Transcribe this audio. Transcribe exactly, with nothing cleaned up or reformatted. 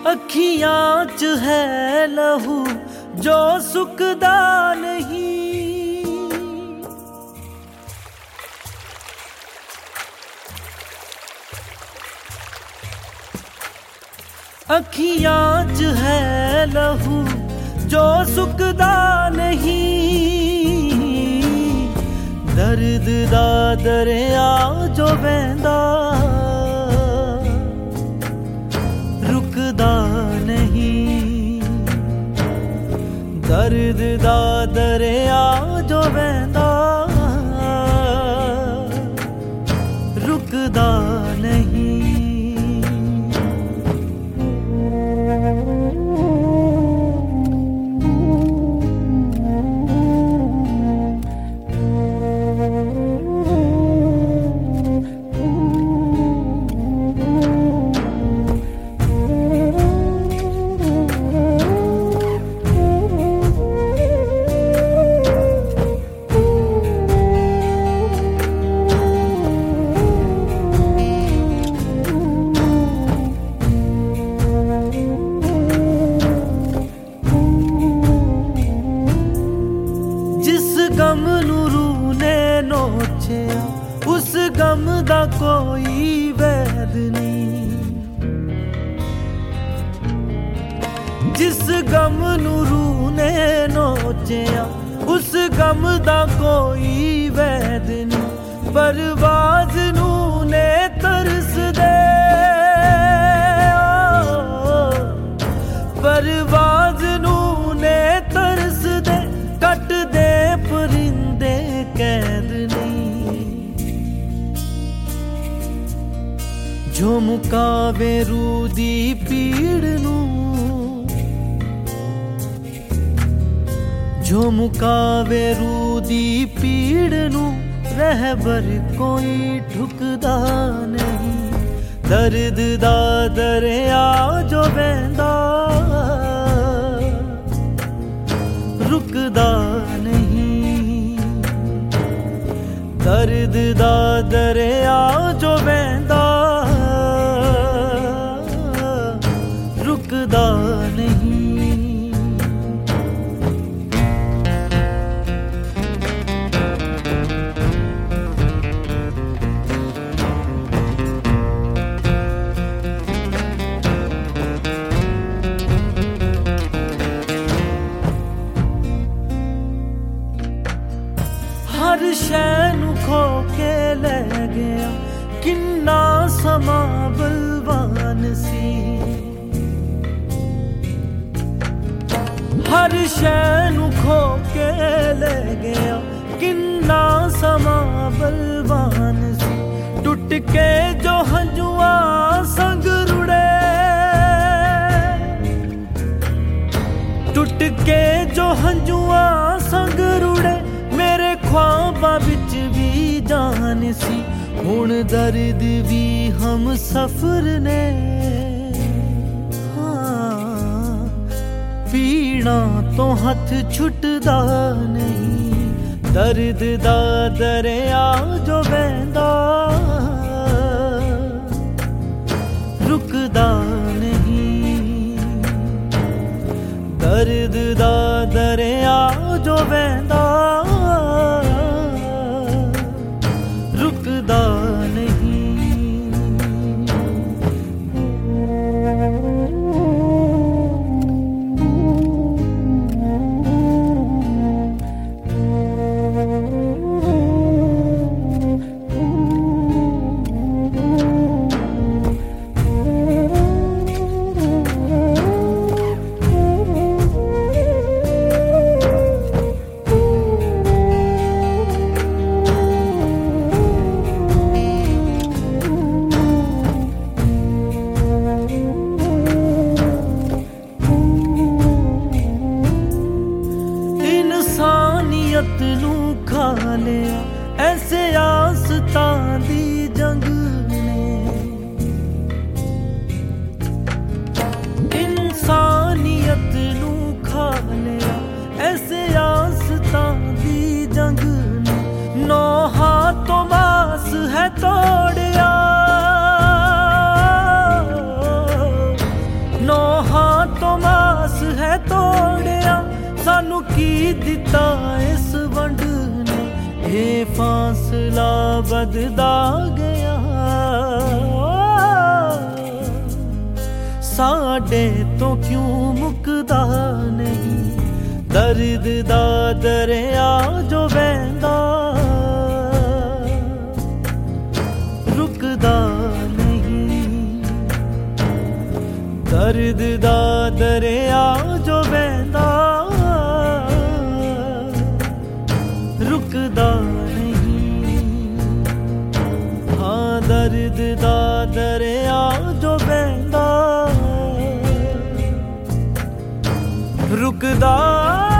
अखियां च है लहू जो सुकदा नहीं, अखियां च है लहू जो सुकदा नहीं, दर्द दा दरिया जो बहंदा रुकदा नहीं, दर्द दा दरिया जो बहंदा रुकदा नहीं। गम नू रूह ने नोचिया उस गम दा कोई वैद नहीं, जिस गम नू रूह ने नोचिया उस गम दा कोई वैद नहीं, परवाज़ नू ने तरस दे, परवाज़ नू ने तरस दे, कट दे परिंदे कैद नहीं, जो मुकावे रूह दी पीड़ नू, जो मुकावे रूह दी पीड़ नू, रहबर कोई ठुकदा नहीं, दर्द दा दरिया जो बहंदा रुकदा नहीं, दर्द दा दरिया जो बहंदा रुकदा नहीं। हर शै नू खो के ले गया किन्ना समा बलवान सी, हर शै नू खो के ले गया किन्ना समा बलवान सी, टुट के जो हंजुआ संग रुड़े, टुट के जो हंजुआ संग रुड़े, मेरे ख्वाबां विच भी जान सी, हुण दर्द भी हम सफर ने, हाँ पीड़ा तो हथ छुटदा नहीं, दर्द दा दरिया जो बहंदा रुकदा नहीं, दर्द दा दरिया जो बहंदा रुकदा नहीं। नू खा लिया ऐसे आसतां दी जंग ने, इंसानियत नू खा लिया ऐसे आसतां दी जंग ने, नौ हाथों मास है तोड़िया, नौ की दिता इस वंड ने, ये फासला बददा गया। साडे तो क्यों मुकदा नहीं दर्द दा दरिया जो बहंदा, रुकदा नहीं। दर्द दा दरिया जो बहंदा, रुकदा नहीं। हाँ दर्द दा दरिया जो बहंदा, रुकदा